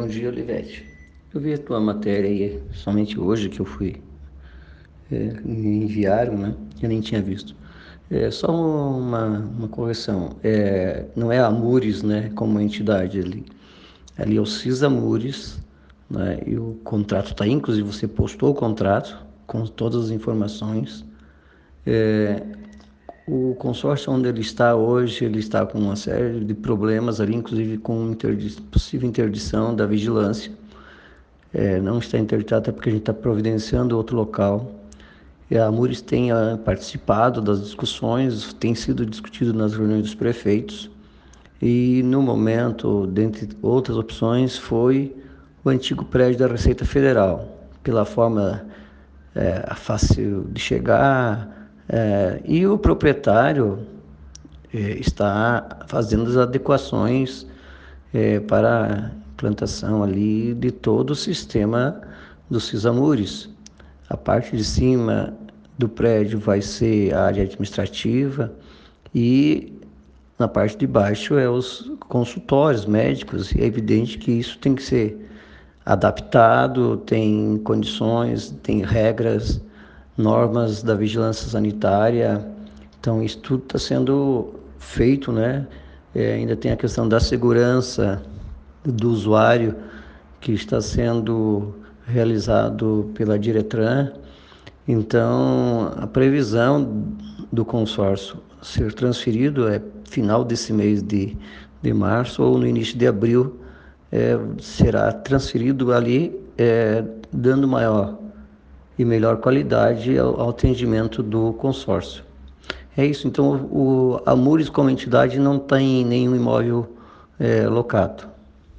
dia, Olivete. Eu vi a tua matéria aí, somente hoje que eu fui, me enviaram, né? Eu nem tinha visto. Só uma correção. Não é a Amures, né, como entidade ali. Ali é o CISAMURES, né? E o contrato está aí, inclusive você postou o contrato com todas as informações. O consórcio onde ele está hoje, ele está com uma série de problemas ali, inclusive com possível interdição da vigilância. Não está interditado até porque a gente está providenciando outro local. E a Amures tem participado das discussões, tem sido discutido nas reuniões dos prefeitos. E no momento, dentre outras opções, foi o antigo prédio da Receita Federal, pela forma fácil de chegar, e o proprietário está fazendo as adequações para a implantação ali de todo o sistema dos CISAMURES. A parte de cima do prédio vai ser a área administrativa e na parte de baixo é os consultórios médicos. E é evidente que isso tem que ser adaptado, tem condições, tem regras, normas da vigilância sanitária. Então, isso tudo está sendo feito, né? Ainda tem a questão da segurança do usuário, que está sendo realizado pela Diretran. Então, a previsão do consórcio ser transferido é final desse mês de março ou no início de abril, será transferido ali, dando maior e melhor qualidade ao atendimento do consórcio. É isso, então a Amures como entidade não tem nenhum imóvel locado.